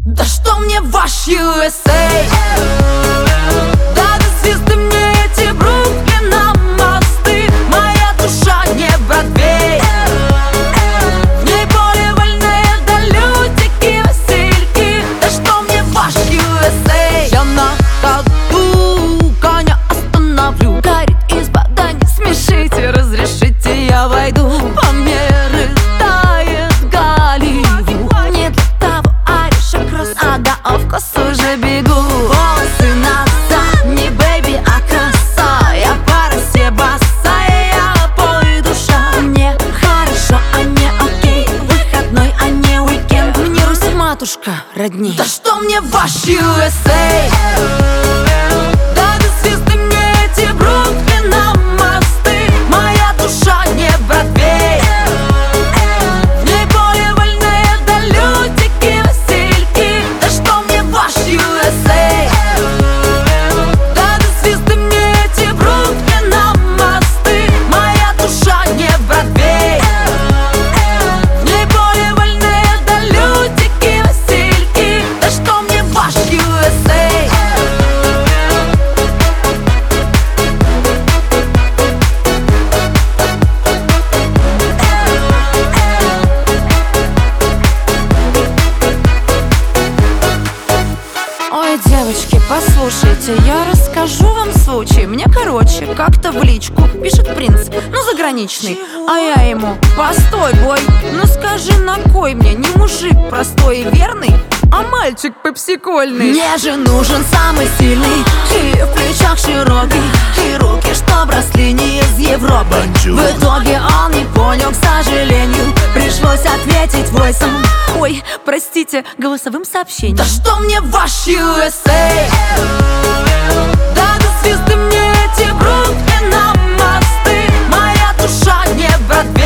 Да что мне ваш USA? Да звезды мне эти Бруклина мосты. Моя душа не Бродвей. В ней более вольные да лютики, васильки. Да что мне ваш USA? Я на ходу коня остановлю. Горит изба, да не смешите, разрешите я войду. По мере тает Голливуд. Не для того орешек рос, ага, вкус уже бегу. Волосы назад, не бэйби, а краса. Я по росе босая, я пой душа. Мне хорошо, а не окей. Выходной, а не уикенд. Мне Русь матушка родней. Да что мне ваш USA? Да звезды мне эти Бруклина мосты. Моя душа не Бродвей. В ней более вольные да лютики, васильки. Да что мне ваш USA? Да звезды мне эти Бруклина мосты. Моя душа не Бродвей. В ней более вольные да лютики, васильки. Да что мне ваш USA? Ой, девочки, послушайте, я расскажу вам случай. Мне, короче, как-то в личку пишет принц, ну, заграничный. А я ему: постой, бой, ну скажи, на кой мне не мужик простой и верный, а мальчик попсикольный? Мне же нужен самый сильный, и в плечах широкий, и руки, чтоб росли не из Европы. В итоге он не понял, к сожалению. Пришлось ответить войсом, ой, простите, голосовым сообщением. Да что мне ваш USA? Да звезды мне эти Бруклина мосты. Моя душа не Бродвей.